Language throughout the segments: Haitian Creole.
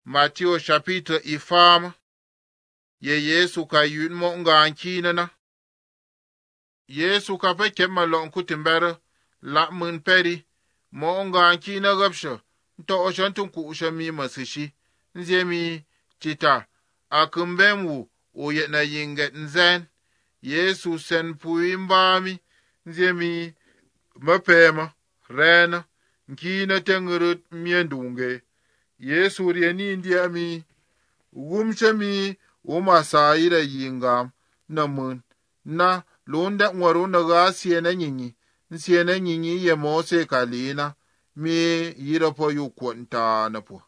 Matthew chapitre i fam. Ye Yesu ka yun mo nga kina na. Yesu ka pe kema lon kutimber la mun peri mo nga kina gapsho to oshantun ku ushami masishi nzemi chita akumbemwu oye na yinget nzen. Yesu sen puimbami nzemi mapema rena nkina tengurut miendunge. Yesu rieni ndiami wumchemi umasa ira yingam na mun na londa ngwaru na ga siena nyinyi ye mose kalina mi yira po yu kwanta na po.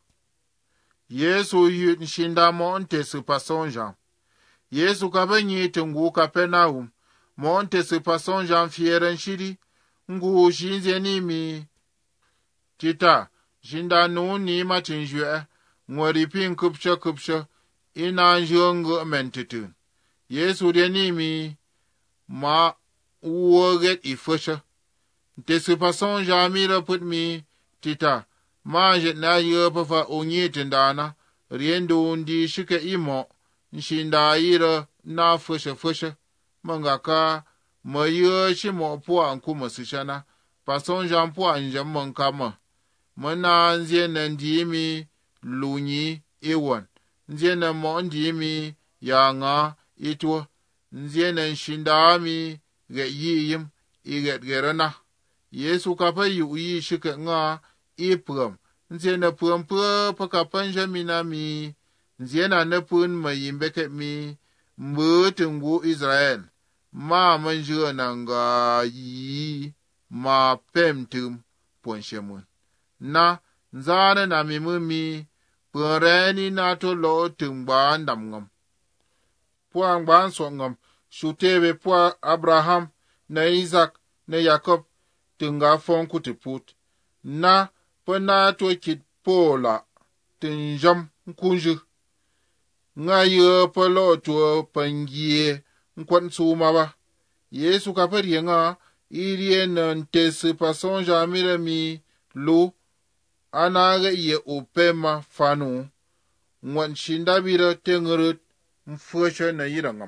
Yesu yu shinda monte su pasonja. Yesu kabanyi tungu Kapernaum monte su pasonja fieren shiri ngu shinze nimi tita shinda nuni matinjwe ngwari pin kupsha ina njongo mentitu. Yesu denimi ma uwoget ifusha tesu pason jamira put mi tita majet na yopa fa onyitindana riendo ndi shike imo nshinda ira na fusha mangaka mayo shimo po nkuma sishana pason jampo anja mankama mana nzie na ndimi lunyi ewan nzie na mo ndimi ya nga itwa nzie na nshindami ge yiyim iget gerana. Yesu kapa yi shike nga ipram nzie na pram pa kapanja minami nzie na nepun mayimbeke mi mbutungu Israel ma manjua na nga yi ma pemtum ponshemun na nzane na mimumi pureni na to lo tumba ndamngam pua ngban songam shutebe pua Abraham na Isaac na Jacob tunga fon kutiput na pena to kit pola tunjam kunju nga ye polo to pangie nkwan suma ba. Yesu kapari nga irie nan tesi pasonja mirami lo anaga ye opema fanu ngwan shindabira tengurut mfusha na yirangam.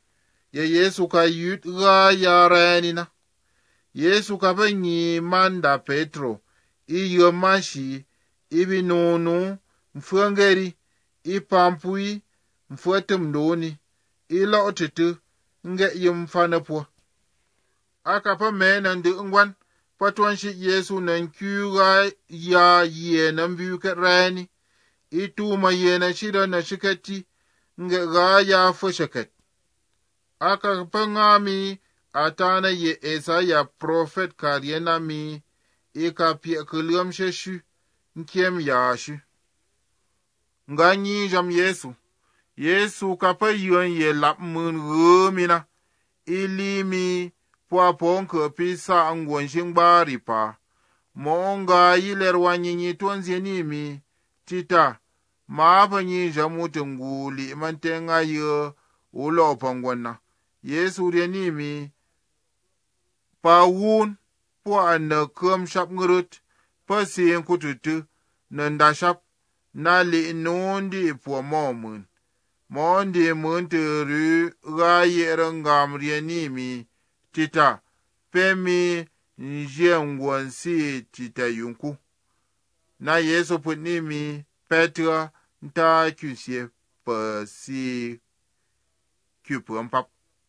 Ye Yesu ka yut ga yarani na. Yesu ka banyi manda Petro iyo mashi ibi nonu mfungeri ipampui mfuatum ndoni ila otitu nge yimfana po aka pa mena ndi ngwan patwan shi Yesu nan kyuga ya ye nan biyu ka rani itu ma ye na shida na shikati nge ga ya fushakat aka pa ngami atana ye Esaya prophet karyena mi ika pia kuliam sheshu nkiem ya shu nganyi jam Yesu kapa yuan ye lap mun rumina ilimi pua ponke pisa angwan shingbari pa monga yiler wanyinyi tuanzie nimi tita maapa nyi jamutungu li mantenga ye ulo pangwana. Yesu nimi pa wun pua na kum shap ngurut pa sien kututu na ndashap na li nundi pua momun mondi munturu ga yerangam rienimi tita pemi njengwansi tita yunku na Yesu punimi Petra nta kyusie pa si kyupampap.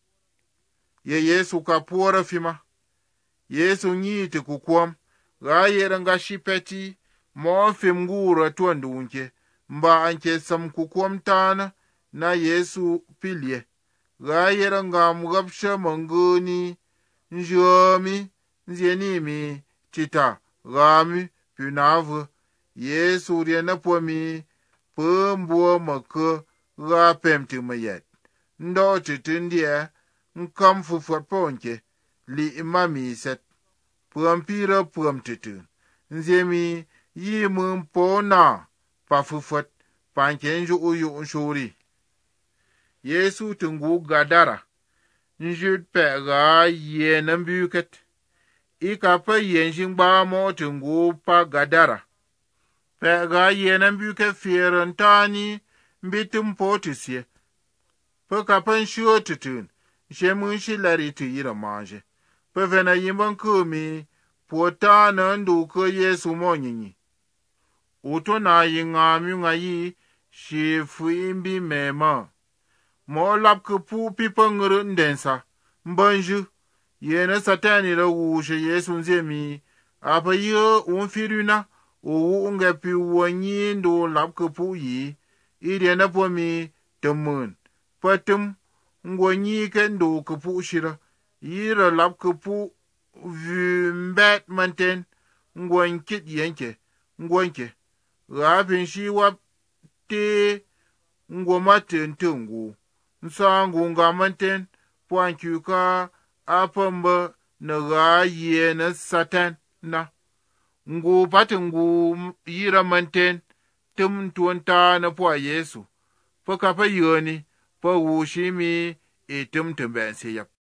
Ye Yesu kapura fima Yesu nyiti kukwam ga yeranga shipeti mo fimgura tuandunke mba anke sam kukwam tana na Yesu pilye ga yeranga mugapsha manguni njomi nzienimi tita gami punavu Yesu riena pomi pumbuo maka ga pemti mayet ndo titindie nkam fufat ponke li imami set puampira puamtitu nziemi yi mumpona pa fufat pankenju uyu nshuri. Yesu tungu Gadara njut pe ga ye nambuket ika pa yenjin ba mo tungu pa Gadara pe ga yena mbuke fieren tani mbitum potisie pe kapen shotutun shemun shilari tu yira manje pe vena yimban kumi potana ndu ko Yesu monyinyi uto na yinga myunga yi shifu imbi mema mo lap ke pu pipengre ndensa mbanju yena satani la wushe Yesu nzemi apa yo unfiruna o unga pi wonyi ndo lap ke pu yi ide na pomi temun patum ngwanyi ke ndo ke pu shira yira lap ke pu mbet manten ngwankit yenke ngwanke rabin shi wap te ngwamaten tungu nsangu ngamanten pwankyuka apamba na ga yena satan na ngu patungu yira manten tum tuonta na pwa Yesu pa kapa yoni pa wushimi tum tumbensi yap